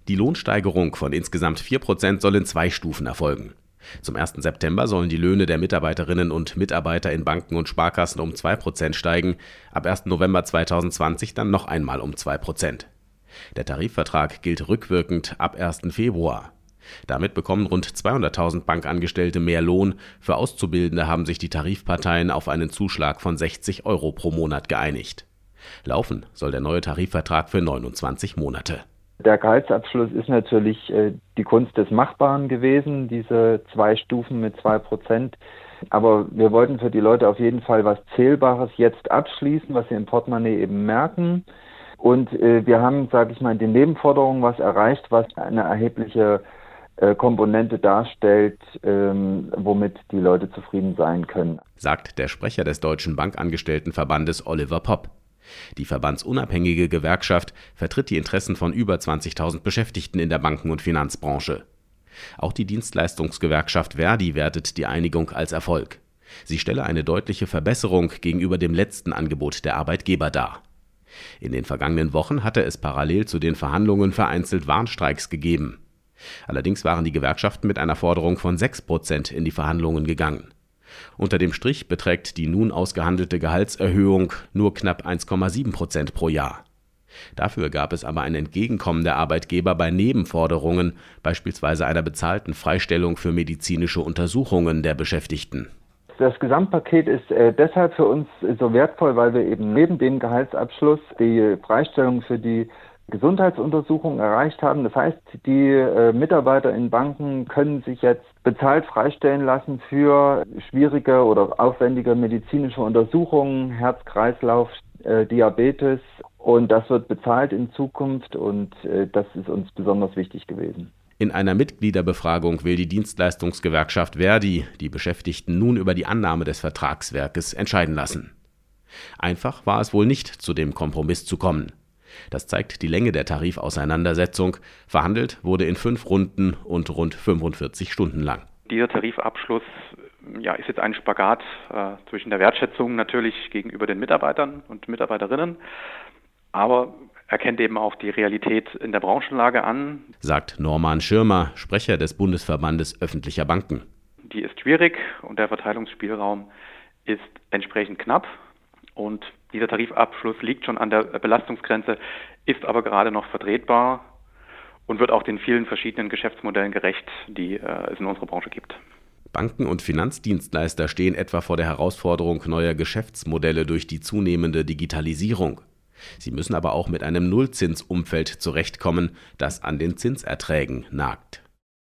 Die Lohnsteigerung von insgesamt 4% soll in 2 Stufen erfolgen. Zum 1. September sollen die Löhne der Mitarbeiterinnen und Mitarbeiter in Banken und Sparkassen um 2% steigen, ab 1. November 2020 dann noch einmal um 2%. Der Tarifvertrag gilt rückwirkend ab 1. Februar. Damit bekommen rund 200.000 Bankangestellte mehr Lohn. Für Auszubildende haben sich die Tarifparteien auf einen Zuschlag von 60 € pro Monat geeinigt. Laufen soll der neue Tarifvertrag für 29 Monate. Der Gehaltsabschluss ist natürlich die Kunst des Machbaren gewesen, diese 2 Stufen mit 2%. Aber wir wollten für die Leute auf jeden Fall was Zählbares jetzt abschließen, was sie im Portemonnaie eben merken. Und wir haben, sage ich mal, in den Nebenforderungen was erreicht, was eine erhebliche Komponente darstellt, womit die Leute zufrieden sein können. Sagt der Sprecher des Deutschen Bankangestelltenverbandes Oliver Popp. Die verbandsunabhängige Gewerkschaft vertritt die Interessen von über 20.000 Beschäftigten in der Banken- und Finanzbranche. Auch die Dienstleistungsgewerkschaft ver.di wertet die Einigung als Erfolg. Sie stelle eine deutliche Verbesserung gegenüber dem letzten Angebot der Arbeitgeber dar. In den vergangenen Wochen hatte es parallel zu den Verhandlungen vereinzelt Warnstreiks gegeben. Allerdings waren die Gewerkschaften mit einer Forderung von 6% in die Verhandlungen gegangen. Unter dem Strich beträgt die nun ausgehandelte Gehaltserhöhung nur knapp 1,7% pro Jahr. Dafür gab es aber ein Entgegenkommen der Arbeitgeber bei Nebenforderungen, beispielsweise einer bezahlten Freistellung für medizinische Untersuchungen der Beschäftigten. Das Gesamtpaket ist deshalb für uns so wertvoll, weil wir eben neben dem Gehaltsabschluss die Freistellung für die Gesundheitsuntersuchung erreicht haben. Das heißt, die Mitarbeiter in Banken können sich jetzt bezahlt freistellen lassen für schwierige oder aufwendige medizinische Untersuchungen, Herz-Kreislauf, Diabetes, und das wird bezahlt in Zukunft, und das ist uns besonders wichtig gewesen. In einer Mitgliederbefragung will die Dienstleistungsgewerkschaft ver.di die Beschäftigten nun über die Annahme des Vertragswerkes entscheiden lassen. Einfach war es wohl nicht, zu dem Kompromiss zu kommen. Das zeigt die Länge der Tarifauseinandersetzung. Verhandelt wurde in 5 Runden und rund 45 Stunden lang. Dieser Tarifabschluss ist jetzt ein Spagat zwischen der Wertschätzung natürlich gegenüber den Mitarbeitern und Mitarbeiterinnen, aber erkennt eben auch die Realität in der Branchenlage an, sagt Norman Schirmer, Sprecher des Bundesverbandes öffentlicher Banken. Die ist schwierig und der Verteilungsspielraum ist entsprechend knapp. Und dieser Tarifabschluss liegt schon an der Belastungsgrenze, ist aber gerade noch vertretbar und wird auch den vielen verschiedenen Geschäftsmodellen gerecht, die es in unserer Branche gibt. Banken und Finanzdienstleister stehen etwa vor der Herausforderung neuer Geschäftsmodelle durch die zunehmende Digitalisierung. Sie müssen aber auch mit einem Nullzinsumfeld zurechtkommen, das an den Zinserträgen nagt.